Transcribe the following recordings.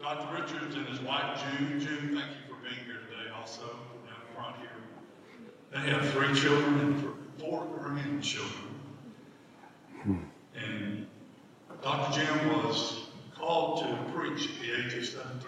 Dr. Richards and his wife, June. June, thank you for being here today also, down front here. They have 3 children and 4 grandchildren. And Dr. Jim was called to preach at the age of 17.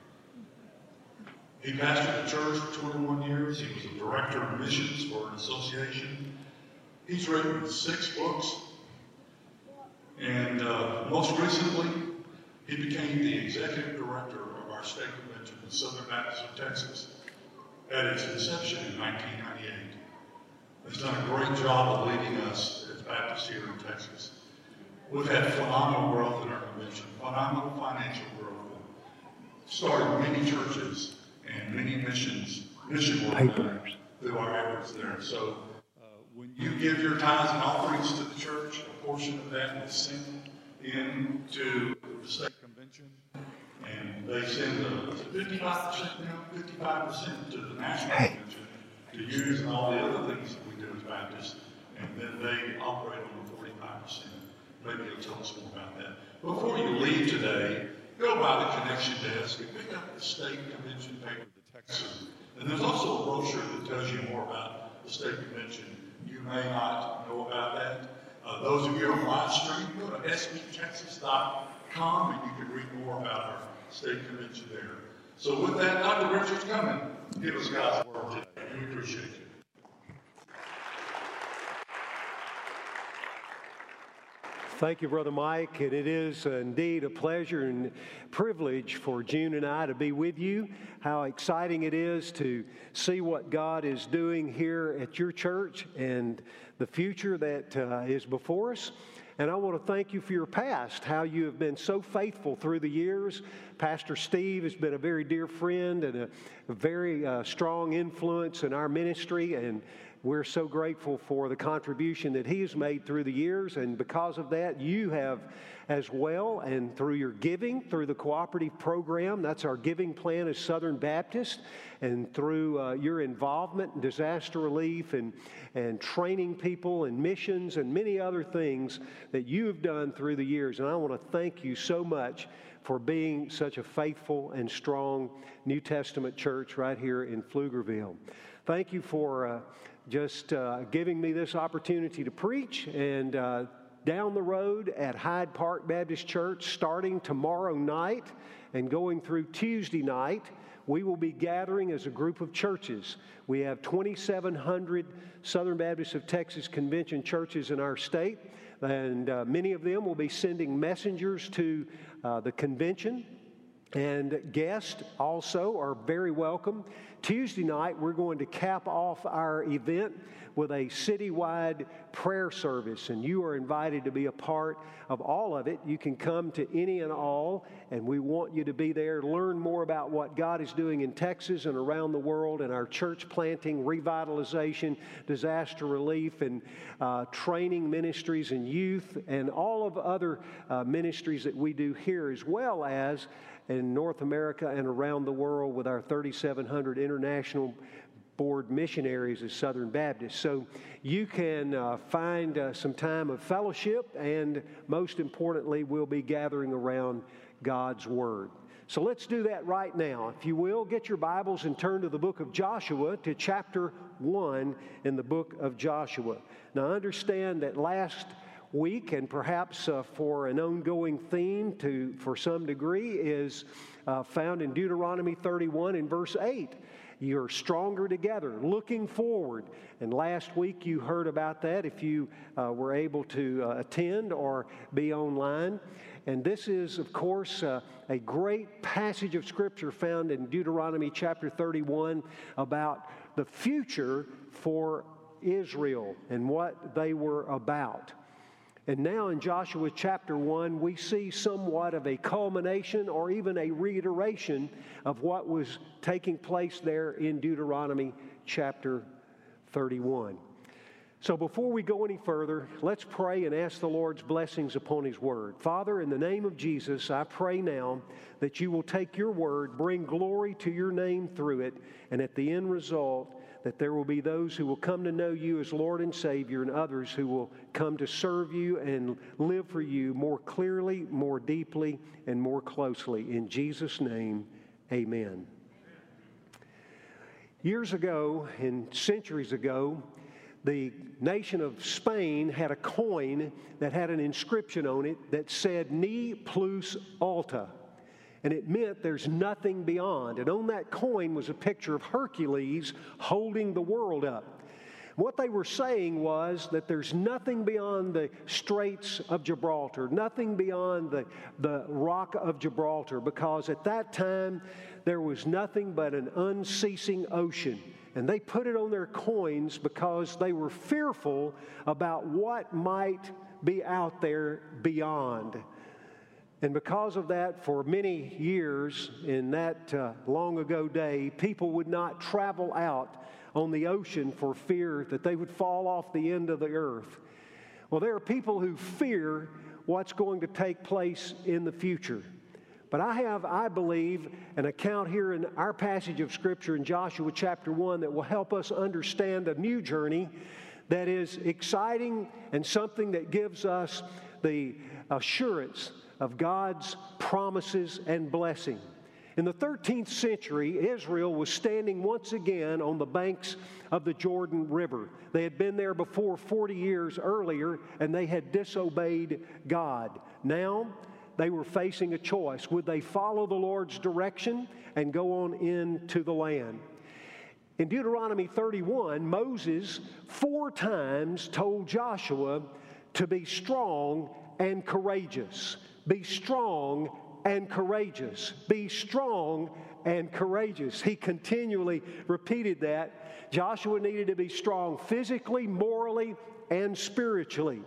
He pastored a church for 21 years. He was a director of missions for an association. He's written 6 books. And most recently, he became the executive director of our state convention, the Southern Baptist of Texas, at its inception in 1998. He's done a great job of leading us as Baptists here in Texas. We've had phenomenal growth in our convention, phenomenal financial growth, started many churches and many mission work through our efforts there. So when you give your tithes and offerings to the church, a portion of that is sent into the state convention, and they send 55% now, 55% to the national convention to use in all the other things that we do as Baptists, and then they operate on the 45%. Maybe you'll tell us more about that. Before you leave today, go by the connection desk and pick up the state convention paper, the Texan. And there's also a brochure that tells you more about the state convention. You may not know about that. Those of you on live stream, go to sbtexas.com and you can read more about our state convention there. So with that, Dr. Richards, come and give us God's word today. We appreciate you. Thank you, Brother Mike, and it is indeed a pleasure and privilege for June and I to be with you. How exciting it is to see what God is doing here at your church and the future that is before us. And I want to thank you for your past, how you have been so faithful through the years. Pastor Steve has been a very dear friend and a very strong influence in our ministry, and we're so grateful for the contribution that he has made through the years, and because of that, you have as well, and through your giving, through the cooperative program, that's our giving plan as Southern Baptist, and through your involvement in disaster relief and training people and missions and many other things that you have done through the years. And I want to thank you so much for being such a faithful and strong New Testament church right here in Pflugerville. Thank you for just giving me this opportunity to preach, and down the road at Hyde Park Baptist Church, starting tomorrow night and going through Tuesday night, we will be gathering as a group of churches. We have 2,700 Southern Baptist of Texas Convention churches in our state, and many of them will be sending messengers to the convention. And guests also are very welcome. Tuesday night, we're going to cap off our event with a citywide prayer service, and you are invited to be a part of all of it. You can come to any and all, and we want you to be there, learn more about what God is doing in Texas and around the world, and our church planting, revitalization, disaster relief, and training ministries and youth, and all of other ministries that we do here, as well as in North America and around the world with our 3,700 international board missionaries as Southern Baptists. So you can find some time of fellowship, and most importantly, we'll be gathering around God's Word. So let's do that right now. If you will, get your Bibles and turn to the book of Joshua, to chapter 1 in the book of Joshua. Now understand that last week, and perhaps for an ongoing theme for some degree, is found in Deuteronomy 31 in verse 8. You're stronger together, looking forward. And last week you heard about that if you were able to attend or be online. And this is, of course, a great passage of Scripture found in Deuteronomy chapter 31 about the future for Israel and what they were about. And now in Joshua chapter 1, we see somewhat of a culmination or even a reiteration of what was taking place there in Deuteronomy chapter 31. So before we go any further, let's pray and ask the Lord's blessings upon His Word. Father, in the name of Jesus, I pray now that you will take your Word, bring glory to your name through it, and at the end result, that there will be those who will come to know you as Lord and Savior, and others who will come to serve you and live for you more clearly, more deeply, and more closely. In Jesus' name, amen. Years ago, and centuries ago, the nation of Spain had a coin that had an inscription on it that said, "Ne plus ultra." And it meant there's nothing beyond. And on that coin was a picture of Hercules holding the world up. What they were saying was that there's nothing beyond the Straits of Gibraltar, nothing beyond the Rock of Gibraltar, because at that time there was nothing but an unceasing ocean. And they put it on their coins because they were fearful about what might be out there beyond. And because of that, for many years in that long ago day, people would not travel out on the ocean for fear that they would fall off the end of the earth. Well, there are people who fear what's going to take place in the future. But I believe, an account here in our passage of Scripture in Joshua chapter 1 that will help us understand a new journey that is exciting and something that gives us the assurance of God's promises and blessing. In the 13th century, Israel was standing once again on the banks of the Jordan River. They had been there before 40 years earlier, and they had disobeyed God. Now, they were facing a choice. Would they follow the Lord's direction and go on into the land? In Deuteronomy 31, Moses 4 times told Joshua to be strong and courageous. Be strong and courageous. Be strong and courageous. He continually repeated that. Joshua needed to be strong physically, morally, and spiritually.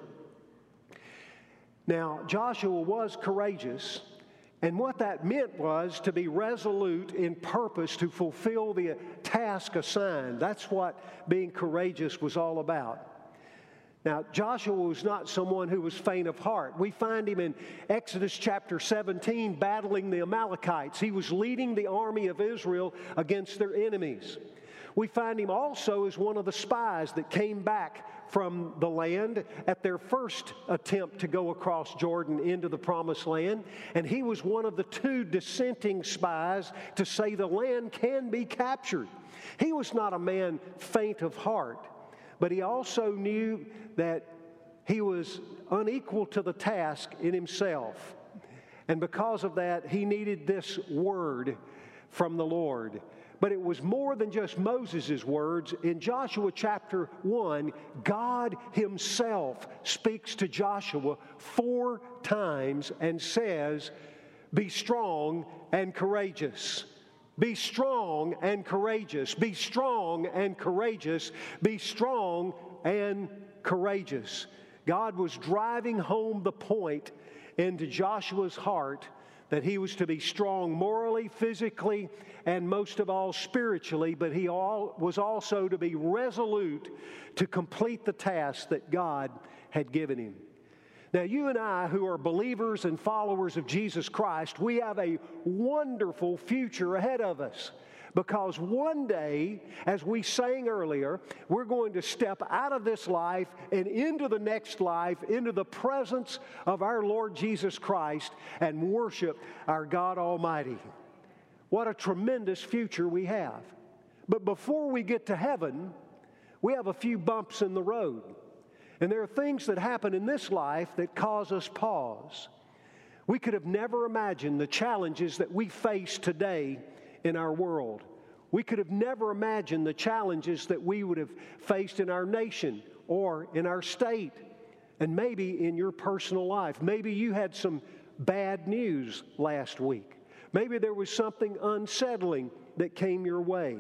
Now, Joshua was courageous, and what that meant was to be resolute in purpose to fulfill the task assigned. That's what being courageous was all about. Now, Joshua was not someone who was faint of heart. We find him in Exodus chapter 17 battling the Amalekites. He was leading the army of Israel against their enemies. We find him also as one of the spies that came back from the land at their first attempt to go across Jordan into the promised land. And he was one of the 2 dissenting spies to say the land can be captured. He was not a man faint of heart, but he also knew that he was unequal to the task in himself. And because of that, he needed this word from the Lord. But it was more than just Moses' words. In Joshua chapter 1, God himself speaks to Joshua 4 times and says, "Be strong and courageous. Be strong and courageous. Be strong and courageous. Be strong and courageous." God was driving home the point into Joshua's heart that he was to be strong morally, physically, and most of all spiritually, but he was also to be resolute to complete the task that God had given him. Now, you and I, who are believers and followers of Jesus Christ, we have a wonderful future ahead of us. Because one day, as we sang earlier, we're going to step out of this life and into the next life, into the presence of our Lord Jesus Christ, and worship our God Almighty. What a tremendous future we have. But before we get to heaven, we have a few bumps in the road. And there are things that happen in this life that cause us pause. We could have never imagined the challenges that we face today in our world. We could have never imagined the challenges that we would have faced in our nation or in our state, and maybe in your personal life. Maybe you had some bad news last week. Maybe there was something unsettling that came your way.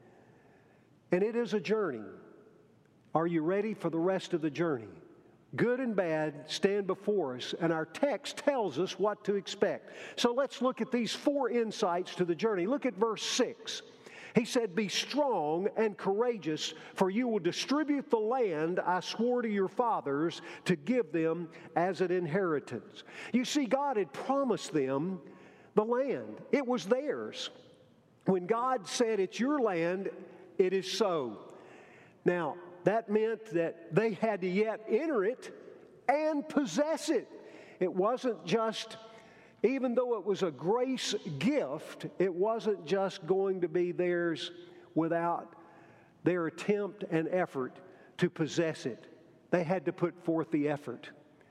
And it is a journey. Are you ready for the rest of the journey? Good and bad stand before us, and our text tells us what to expect. So let's look at these 4 insights to the journey. Look at verse 6. He said, "Be strong and courageous, for you will distribute the land I swore to your fathers to give them as an inheritance." You see, God had promised them the land. It was theirs. When God said, "It's your land," it is so. Now, that meant that they had to yet enter it and possess it. It wasn't just, even though it was a grace gift, it wasn't just going to be theirs without their attempt and effort to possess it. They had to put forth the effort.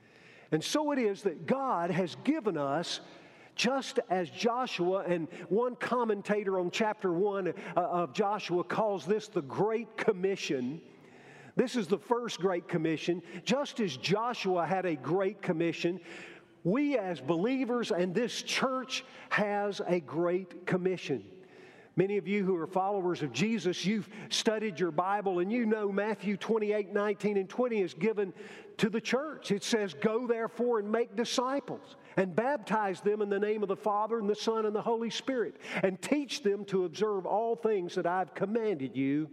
And so it is that God has given us, just as Joshua, and one commentator on chapter 1 of Joshua calls this the Great Commission. This is the first Great Commission. Just as Joshua had a Great Commission, we as believers and this church has a Great Commission. Many of you who are followers of Jesus, you've studied your Bible and you know Matthew 28, 19, and 20 is given to the church. It says, "Go therefore and make disciples and baptize them in the name of the Father and the Son and the Holy Spirit and teach them to observe all things that I've commanded you.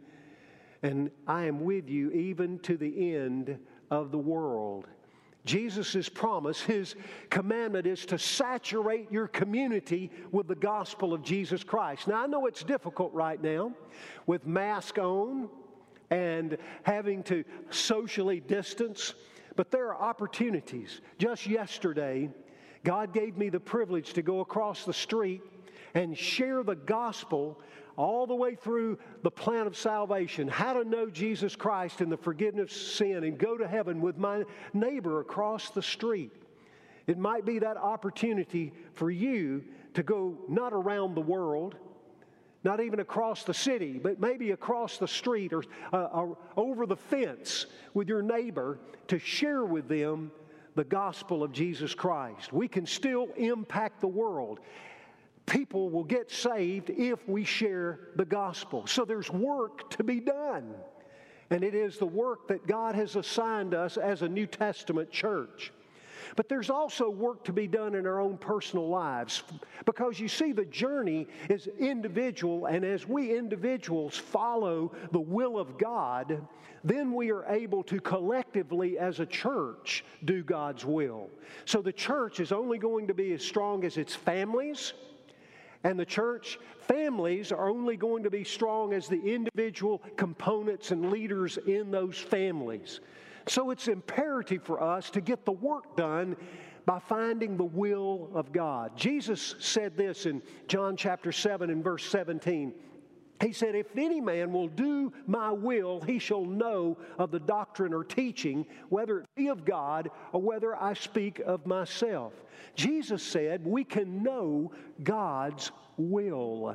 And I am with you even to the end of the world." Jesus' promise, His commandment is to saturate your community with the gospel of Jesus Christ. Now, I know it's difficult right now with mask on and having to socially distance, but there are opportunities. Just yesterday, God gave me the privilege to go across the street and share the gospel all the way through the plan of salvation, how to know Jesus Christ and the forgiveness of sin and go to heaven with my neighbor across the street. It might be that opportunity for you to go not around the world, not even across the city, but maybe across the street or over the fence with your neighbor to share with them the gospel of Jesus Christ. We can still impact the world. People will get saved if we share the gospel. So there's work to be done. And it is the work that God has assigned us as a New Testament church. But there's also work to be done in our own personal lives. Because you see, the journey is individual, and as we individuals follow the will of God, then we are able to collectively as a church do God's will. So the church is only going to be as strong as its families. And the church families are only going to be strong as the individual components and leaders in those families. So it's imperative for us to get the work done by finding the will of God. Jesus said this in John chapter 7 and verse 17. He said, "If any man will do my will, he shall know of the doctrine or teaching, whether it be of God or whether I speak of myself." Jesus said we can know God's will.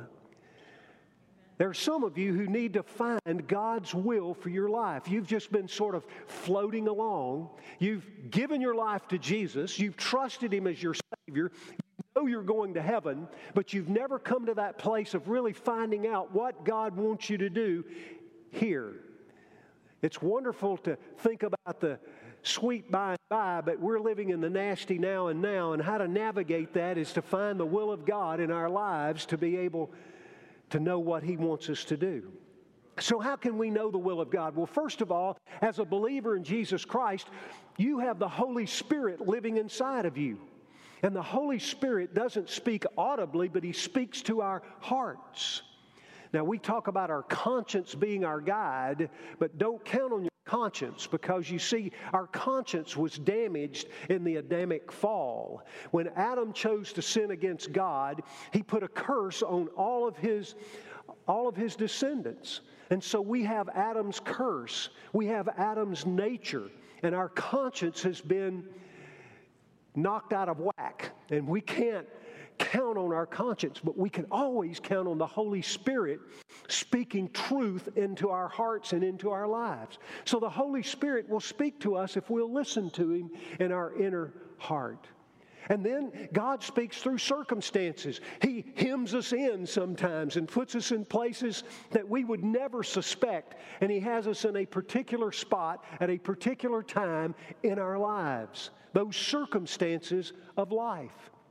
There are some of you who need to find God's will for your life. You've just been sort of floating along. You've given your life to Jesus. You've trusted Him as your Savior. You know you're going to heaven, but you've never come to that place of really finding out what God wants you to do here. It's wonderful to think about the sweet by and by, but we're living in the nasty now, and how to navigate that is to find the will of God in our lives to be able to know what He wants us to do. So how can we know the will of God? Well, first of all, as a believer in Jesus Christ, you have the Holy Spirit living inside of you. And the Holy Spirit doesn't speak audibly, but He speaks to our hearts. Now, we talk about our conscience being our guide, but don't count on your conscience, because you see, our conscience was damaged in the Adamic fall. When Adam chose to sin against God, he put a curse on all of his descendants. And so we have Adam's curse. We have Adam's nature, and our conscience has been knocked out of whack, and we can't count on our conscience, but we can always count on the Holy Spirit speaking truth into our hearts and into our lives. So the Holy Spirit will speak to us if we'll listen to Him in our inner heart. And then God speaks through circumstances. He hems us in sometimes and puts us in places that we would never suspect. And He has us in a particular spot at a particular time in our lives. Those circumstances of life.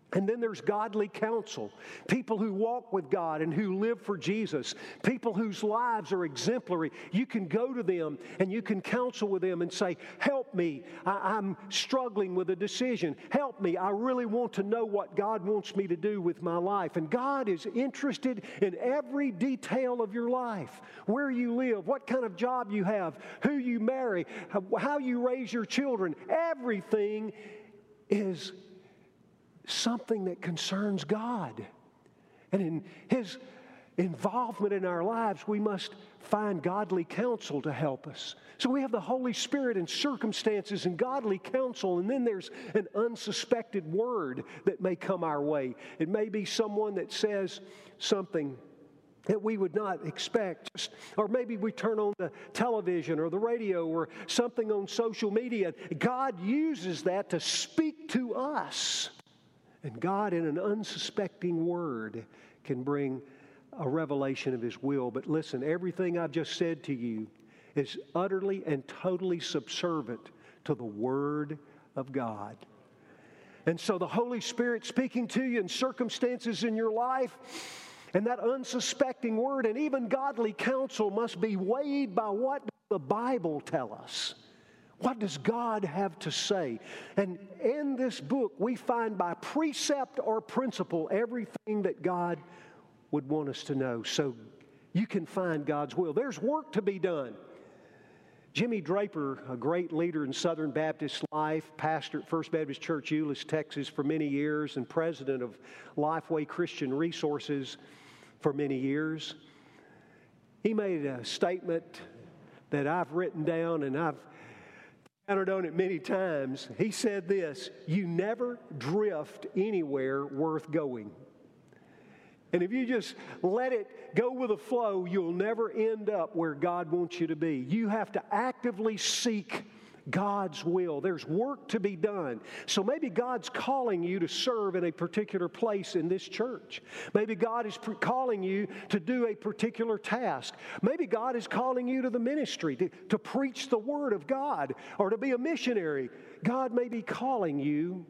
And then there's godly counsel, people who walk with God and who live for Jesus, people whose lives are exemplary. You can go to them and you can counsel with them and say, help me, I'm struggling with a decision. Help me, I really want to know what God wants me to do with my life. And God is interested in every detail of your life, where you live, what kind of job you have, who you marry, how you raise your children. Everything is something that concerns God. And in His involvement in our lives, we must find godly counsel to help us. So we have the Holy Spirit in circumstances and godly counsel, and then there's an unsuspected word that may come our way. It may be someone that says something that we would not expect. Or maybe we turn on the television or the radio or something on social media. God uses that to speak to us. And God, in an unsuspecting word, can bring a revelation of His will. But listen, everything I've just said to you is utterly and totally subservient to the Word of God. And so the Holy Spirit speaking to you in circumstances in your life, and that unsuspecting word and even godly counsel must be weighed by what the Bible tells us. What does God have to say? And in this book, we find by precept or principle everything that God would want us to know, so you can find God's will. There's work to be done. Jimmy Draper, a great leader in Southern Baptist life, pastor at First Baptist Church, Euless, Texas for many years, and president of Lifeway Christian Resources for many years. He made a statement that I've written down, and I've counted on it many times. He said this: you never drift anywhere worth going. And if you just let it go with the flow, you'll never end up where God wants you to be. You have to actively seek God's will. There's work to be done. So maybe God's calling you to serve in a particular place in this church. Maybe God is calling you to do a particular task. Maybe God is calling you to the ministry, to preach the Word of God, or to be a missionary. God may be calling you,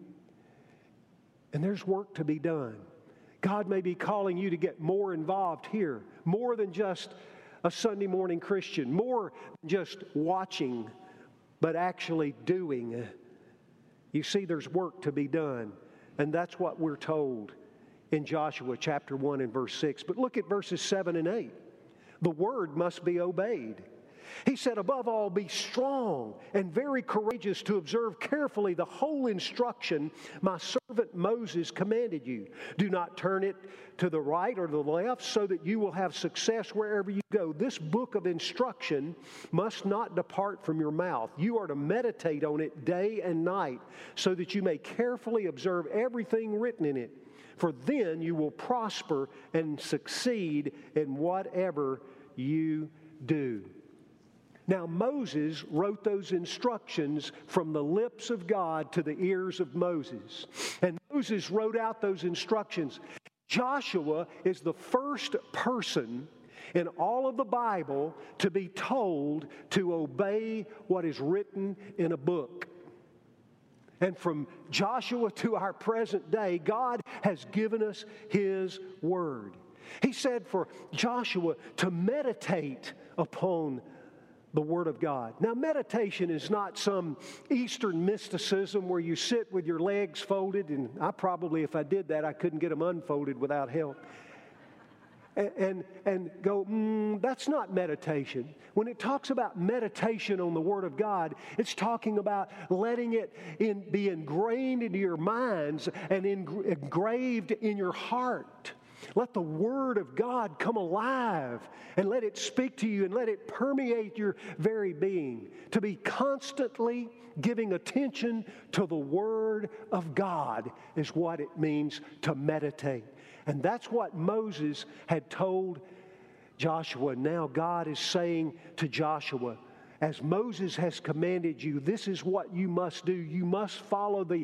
and there's work to be done. God may be calling you to get more involved here, more than just a Sunday morning Christian, more than just watching, but actually doing. You see, there's work to be done. And that's what we're told in Joshua chapter 1 and verse 6. But look at verses 7 and 8. The word must be obeyed. He said, above all, be strong and very courageous to observe carefully the whole instruction my servant Moses commanded you. Do not turn it to the right or the left, so that you will have success wherever you go. This book of instruction must not depart from your mouth. You are to meditate on it day and night, so that you may carefully observe everything written in it. For then you will prosper and succeed in whatever you do. Now, Moses wrote those instructions from the lips of God to the ears of Moses. And Moses wrote out those instructions. Joshua is the first person in all of the Bible to be told to obey what is written in a book. And from Joshua to our present day, God has given us His Word. He said for Joshua to meditate upon the Word of God. Now, meditation is not some Eastern mysticism where you sit with your legs folded, and I probably, if I did that, I couldn't get them unfolded without help. And go, that's not meditation. When it talks about meditation on the Word of God, it's talking about letting it be ingrained into your minds and engraved in your heart. Let the Word of God come alive and let it speak to you and let it permeate your very being. To be constantly giving attention to the Word of God is what it means to meditate. And that's what Moses had told Joshua. Now God is saying to Joshua, as Moses has commanded you, this is what you must do. You must follow the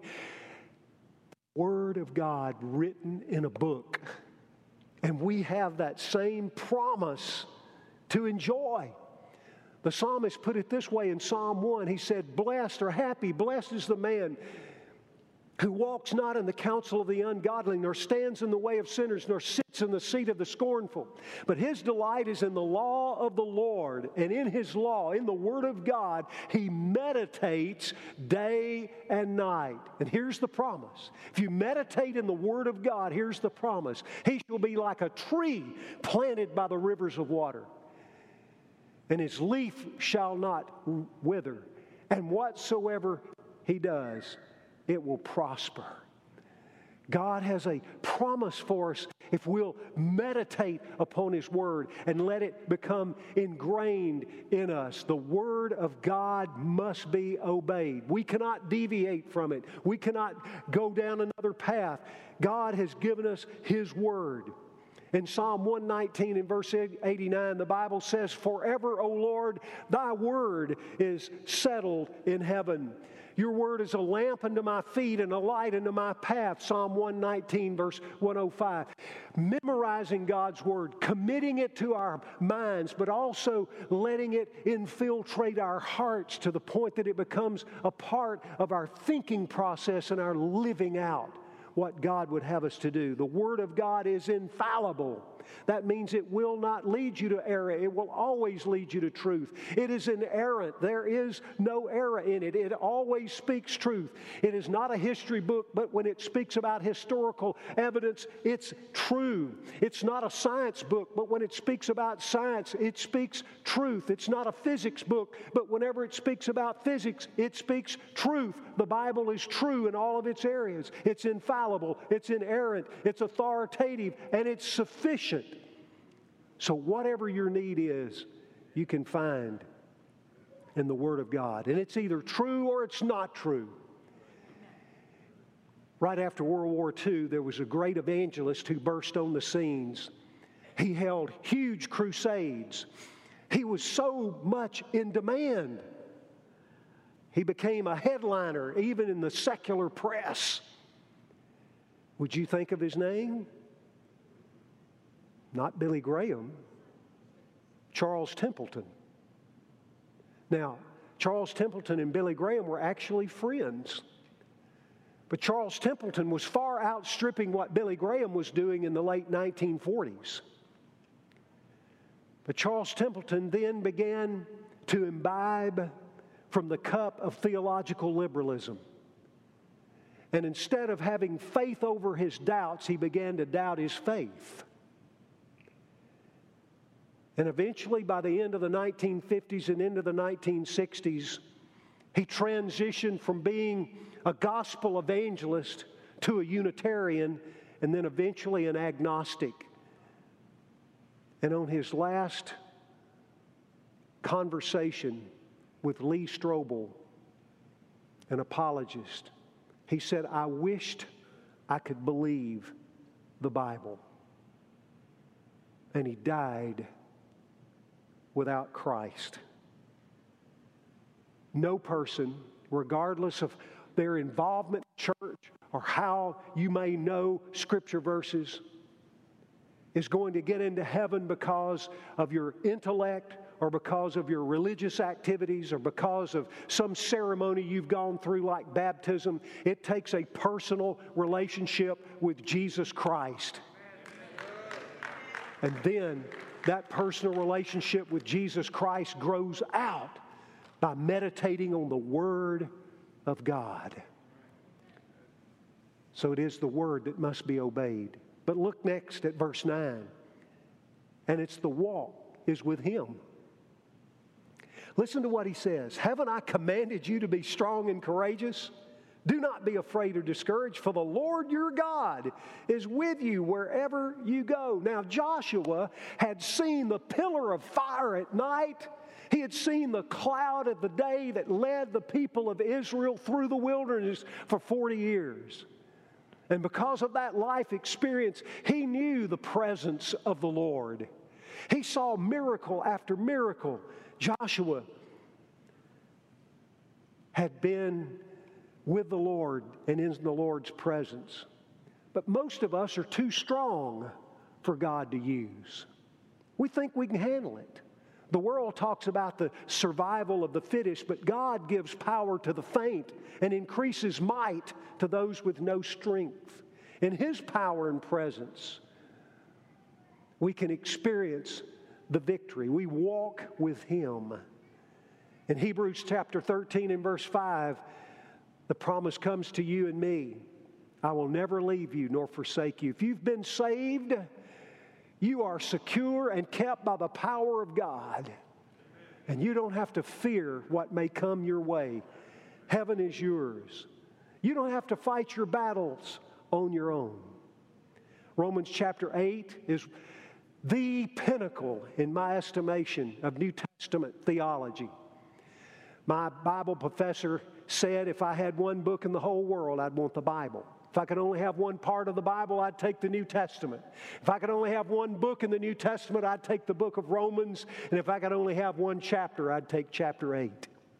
Word of God written in a book. And we have that same promise to enjoy. The psalmist put it this way in Psalm 1. He said, blessed or happy, blessed is the man who walks not in the counsel of the ungodly, nor stands in the way of sinners, nor sits in the seat of the scornful. But his delight is in the law of the Lord, and in his law, in the Word of God, he meditates day and night. And here's the promise. If you meditate in the Word of God, here's the promise. He shall be like a tree planted by the rivers of water, and his leaf shall not wither, and whatsoever he does, it will prosper. God has a promise for us if we'll meditate upon His Word and let it become ingrained in us. The Word of God must be obeyed. We cannot deviate from it. We cannot go down another path. God has given us His Word. In Psalm 119 and verse 89, the Bible says, "Forever, O Lord, thy word is settled in heaven. Your word is a lamp unto my feet and a light unto my path." Psalm 119, verse 105. Memorizing God's word, committing it to our minds, but also letting it infiltrate our hearts to the point that it becomes a part of our thinking process and our living out what God would have us to do. The Word of God is infallible. That means it will not lead you to error. It will always lead you to truth. It is inerrant. There is no error in it. It always speaks truth. It is not a history book, but when it speaks about historical evidence, it's true. It's not a science book, but when it speaks about science, it speaks truth. It's not a physics book, but whenever it speaks about physics, it speaks truth. The Bible is true in all of its areas. It's infallible. It's inerrant. It's authoritative, and it's sufficient. So whatever your need is, you can find in the Word of God. And it's either true or it's not true. Right after World War II, there was a great evangelist who burst on the scenes. He held huge crusades. He was so much in demand. He became a headliner even in the secular press. Would you think of his name? Not Billy Graham, Charles Templeton. Now, Charles Templeton and Billy Graham were actually friends. But Charles Templeton was far outstripping what Billy Graham was doing in the late 1940s. But Charles Templeton then began to imbibe from the cup of theological liberalism. And instead of having faith over his doubts, he began to doubt his faith. And eventually, by the end of the 1950s and into the 1960s, he transitioned from being a gospel evangelist to a Unitarian, and then eventually an agnostic. And on his last conversation with Lee Strobel, an apologist, he said, "I wished I could believe the Bible." And he died without Christ. No person, regardless of their involvement in church or how you may know Scripture verses, is going to get into heaven because of your intellect or because of your religious activities or because of some ceremony you've gone through like baptism. It takes a personal relationship with Jesus Christ. And then that personal relationship with Jesus Christ grows out by meditating on the Word of God. So it is the Word that must be obeyed. But look next at verse 9. And it's the walk is with Him. Listen to what He says. "Haven't I commanded you to be strong and courageous? Do not be afraid or discouraged, for the Lord your God is with you wherever you go." Now, Joshua had seen the pillar of fire at night. He had seen the cloud of the day that led the people of Israel through the wilderness for 40 years. And because of that life experience, he knew the presence of the Lord. He saw miracle after miracle. Joshua had been with the Lord and in the Lord's presence. But most of us are too strong for God to use. We think we can handle it. The world talks about the survival of the fittest, but God gives power to the faint and increases might to those with no strength. In His power and presence, we can experience the victory. We walk with Him. In Hebrews chapter 13 and verse 5, the promise comes to you and me. I will never leave you nor forsake you. If you've been saved, you are secure and kept by the power of God. And you don't have to fear what may come your way. Heaven is yours. You don't have to fight your battles on your own. Romans chapter 8 is the pinnacle, in my estimation, of New Testament theology. My Bible professor said if I had one book in the whole world, I'd want the Bible. If I could only have one part of the Bible, I'd take the New Testament. If I could only have one book in the New Testament, I'd take the book of Romans. And if I could only have one chapter, I'd take chapter 8.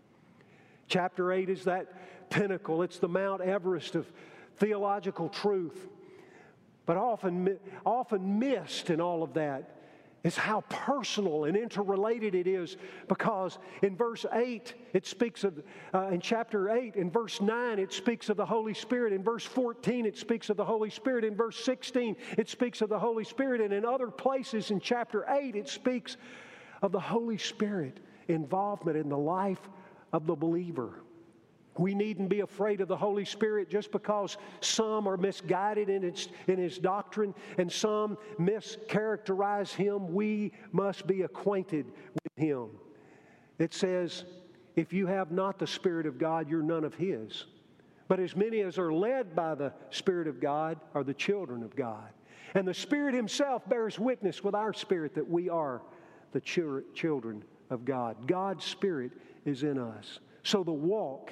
Chapter 8 is that pinnacle. It's the Mount Everest of theological truth. But often missed in all of that is how personal and interrelated it is, because in verse 8 it speaks of, in chapter 8, in verse 9 it speaks of the Holy Spirit. In verse 14 it speaks of the Holy Spirit. In verse 16 it speaks of the Holy Spirit. And in other places in chapter 8 it speaks of the Holy Spirit involvement in the life of the believer. We needn't be afraid of the Holy Spirit just because some are misguided in His doctrine and some mischaracterize Him. We must be acquainted with Him. It says, if you have not the Spirit of God, you're none of His. But as many as are led by the Spirit of God are the children of God. And the Spirit Himself bears witness with our spirit that we are the children of God. God's Spirit is in us. So the walk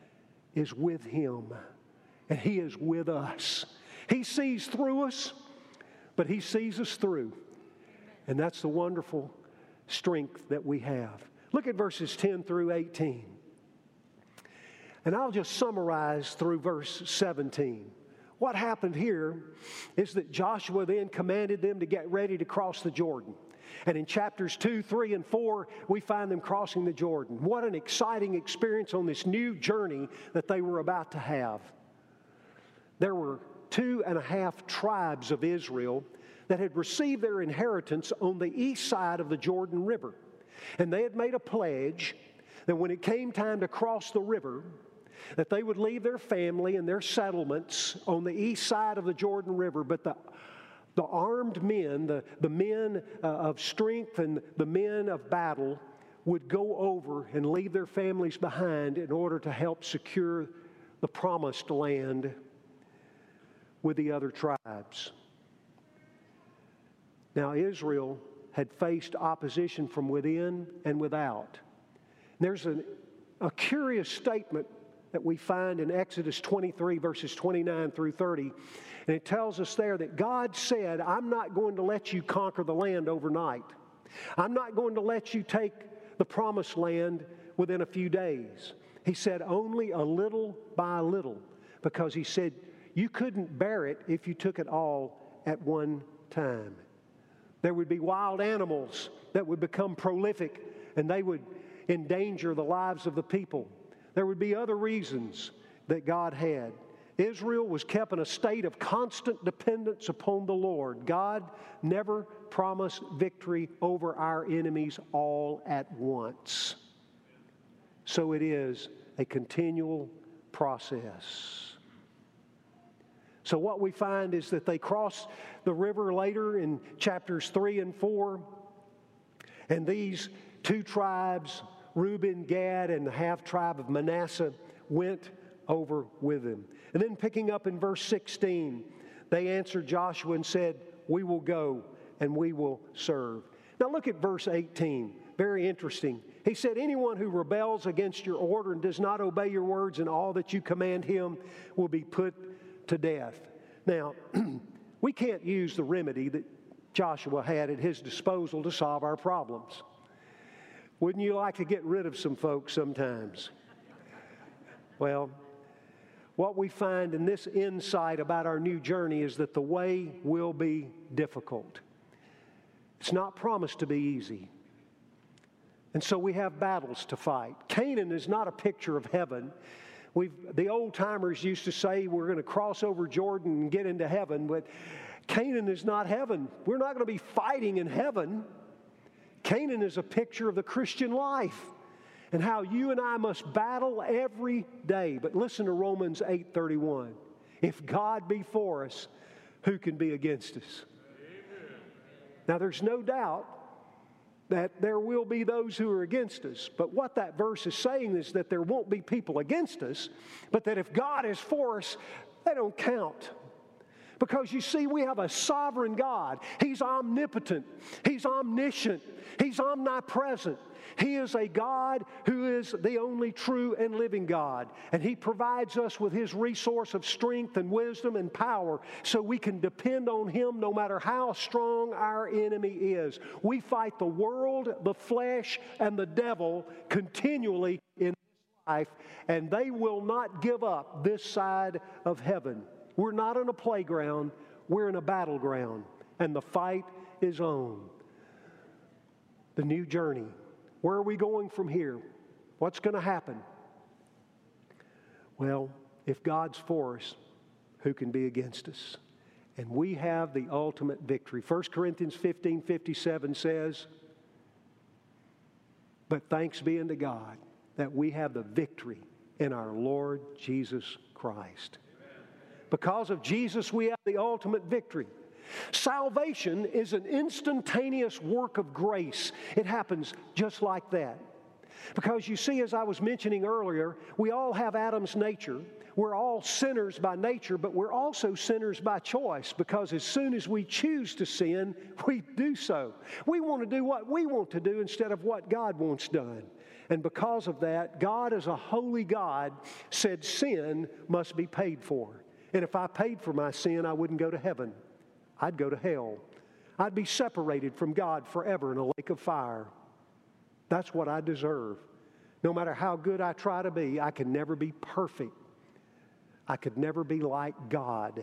is with Him, and He is with us. He sees through us, but He sees us through. And that's the wonderful strength that we have. Look at verses 10 through 18. And I'll just summarize through verse 17. What happened here is that Joshua then commanded them to get ready to cross the Jordan. And in chapters 2, 3, and 4, we find them crossing the Jordan. What an exciting experience on this new journey that they were about to have. There were 2.5 tribes of Israel that had received their inheritance on the east side of the Jordan River. And they had made a pledge that when it came time to cross the river, that they would leave their family and their settlements on the east side of the Jordan River, but the armed men, the men of strength and the men of battle would go over and leave their families behind in order to help secure the promised land with the other tribes. Now, Israel had faced opposition from within and without. There's a curious statement that we find in Exodus 23, verses 29 through 30. And it tells us there that God said, I'm not going to let you conquer the land overnight. I'm not going to let you take the promised land within a few days. He said, only a little by little, because He said, you couldn't bear it if you took it all at one time. There would be wild animals that would become prolific, and they would endanger the lives of the people. There would be other reasons that God had. Israel was kept in a state of constant dependence upon the Lord. God never promised victory over our enemies all at once. So it is a continual process. So what we find is that they cross the river later in chapters 3 and 4, and these two tribes, Reuben, Gad, and the half-tribe of Manasseh, went over with them. And then picking up in verse 16, they answered Joshua and said, we will go and we will serve. Now look at verse 18. Very interesting. He said, anyone who rebels against your order and does not obey your words and all that you command him will be put to death. Now, we can't use the remedy that Joshua had at his disposal to solve our problems. Wouldn't you like to get rid of some folks sometimes? Well, what we find in this insight about our new journey is that the way will be difficult. It's not promised to be easy. And so we have battles to fight. Canaan is not a picture of heaven. The old-timers used to say we're going to cross over Jordan and get into heaven, but Canaan is not heaven. We're not going to be fighting in heaven. Canaan is a picture of the Christian life and how you and I must battle every day. But listen to Romans 8:31. If God be for us, who can be against us? Amen. Now, there's no doubt that there will be those who are against us. But what that verse is saying is that there won't be people against us, but that if God is for us, they don't count. Because you see, we have a sovereign God. He's omnipotent. He's omniscient. He's omnipresent. He is a God who is the only true and living God. And He provides us with His resource of strength and wisdom and power so we can depend on Him no matter how strong our enemy is. We fight the world, the flesh, and the devil continually in this life, and they will not give up this side of heaven. We're not in a playground, we're in a battleground, and the fight is on. The new journey. Where are we going from here? What's going to happen? Well, if God's for us, who can be against us? And we have the ultimate victory. 1 Corinthians 15:57 says, "But thanks be unto God that we have the victory in our Lord Jesus Christ." Because of Jesus, we have the ultimate victory. Salvation is an instantaneous work of grace. It happens just like that. Because you see, as I was mentioning earlier, we all have Adam's nature. We're all sinners by nature, but we're also sinners by choice, because as soon as we choose to sin, we do so. We want to do what we want to do instead of what God wants done. And because of that, God, as a holy God, said sin must be paid for. And if I paid for my sin, I wouldn't go to heaven. I'd go to hell. I'd be separated from God forever in a lake of fire. That's what I deserve. No matter how good I try to be, I can never be perfect. I could never be like God.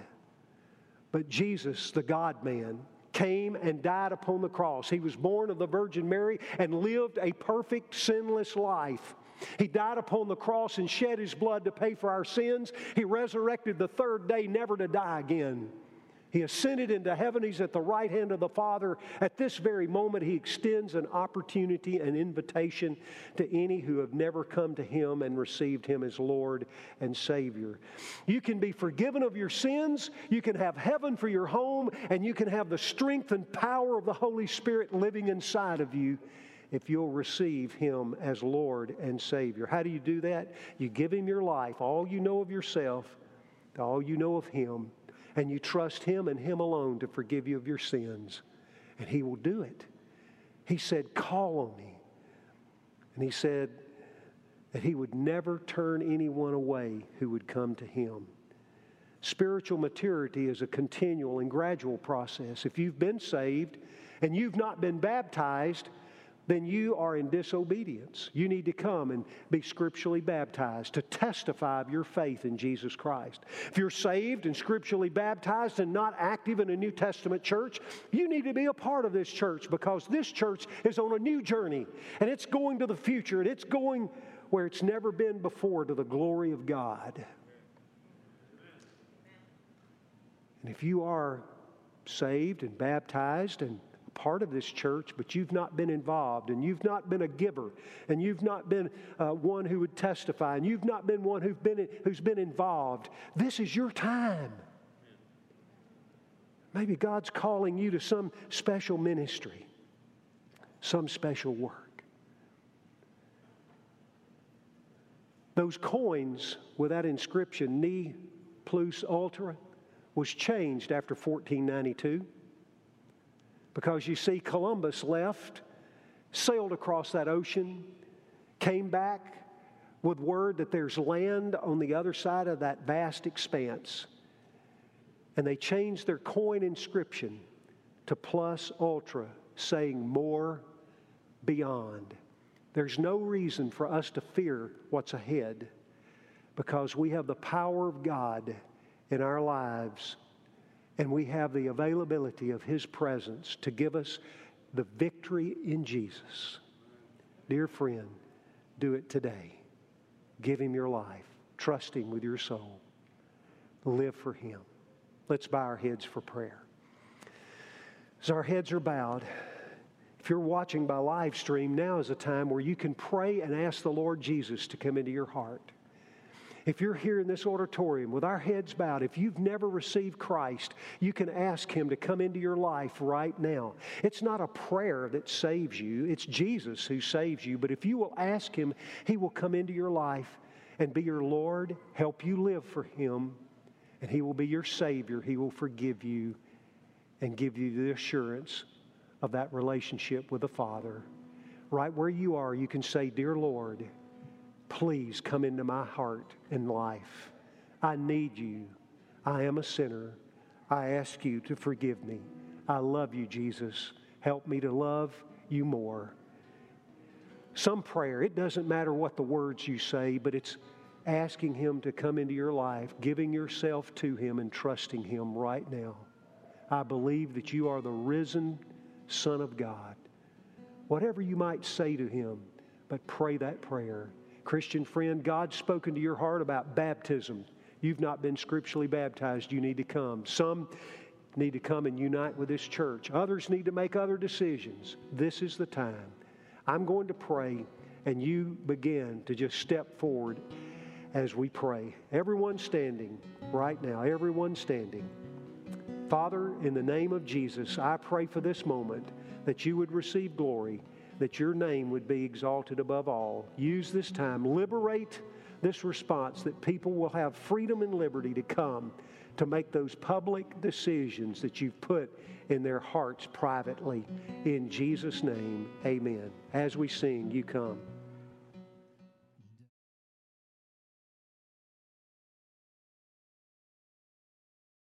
But Jesus, the God-man, came and died upon the cross. He was born of the Virgin Mary and lived a perfect, sinless life. He died upon the cross and shed His blood to pay for our sins. He resurrected the third day, never to die again. He ascended into heaven. He's at the right hand of the Father. At this very moment, He extends an opportunity, an invitation to any who have never come to Him and received Him as Lord and Savior. You can be forgiven of your sins. You can have heaven for your home, and you can have the strength and power of the Holy Spirit living inside of you if you'll receive Him as Lord and Savior. How do you do that? You give Him your life, all you know of yourself, all you know of Him, and you trust Him and Him alone to forgive you of your sins. And He will do it. He said, "Call on me." And He said that He would never turn anyone away who would come to Him. Spiritual maturity is a continual and gradual process. If you've been saved and you've not been baptized, then you are in disobedience. You need to come and be scripturally baptized to testify of your faith in Jesus Christ. If you're saved and scripturally baptized and not active in a New Testament church, you need to be a part of this church, because this church is on a new journey, and it's going to the future, and it's going where it's never been before, to the glory of God. And if you are saved and baptized and part of this church, but you've not been involved, and you've not been a giver, and you've not been one who would testify, and you've not been one who's been involved, this is your time. Maybe God's calling you to some special ministry, some special work. Those coins with that inscription, "Ne plus ultra," was changed after 1492. Because you see, Columbus left, sailed across that ocean, came back with word that there's land on the other side of that vast expanse. And they changed their coin inscription to plus ultra, saying more, beyond. There's no reason for us to fear what's ahead, because we have the power of God in our lives. And we have the availability of His presence to give us the victory in Jesus. dear friend, do it today. Give Him your life. Trust Him with your soul. Live for Him. Let's bow our heads for prayer. As our heads are bowed, if you're watching by live stream, now is a time where you can pray and ask the Lord Jesus to come into your heart. If you're here in this auditorium with our heads bowed, if you've never received Christ, you can ask Him to come into your life right now. It's not a prayer that saves you. It's Jesus who saves you. But if you will ask Him, He will come into your life and be your Lord, help you live for Him, and He will be your Savior. He will forgive you and give you the assurance of that relationship with the Father. Right where you are, you can say, Dear Lord, please come into my heart and life. I need you. I am a sinner. I ask you to forgive me. I love you, Jesus. Help me to love you more. Some prayer, it doesn't matter what the words you say, but it's asking Him to come into your life, giving yourself to Him and trusting Him right now. I believe that you are the risen Son of God. Whatever you might say to Him, but pray that prayer. Christian friend, God's spoken to your heart about baptism. You've not been scripturally baptized. You need to come. Some need to come and unite with this church. Others need to make other decisions. This is the time. I'm going to pray, and you begin to just step forward as we pray. Everyone standing right now. Everyone standing. Father, in the name of Jesus, I pray for this moment that you would receive glory, that your name would be exalted above all. Use this time. Liberate this response that people will have freedom and liberty to come to make those public decisions that you've put in their hearts privately. In Jesus' name, amen. As we sing, you come.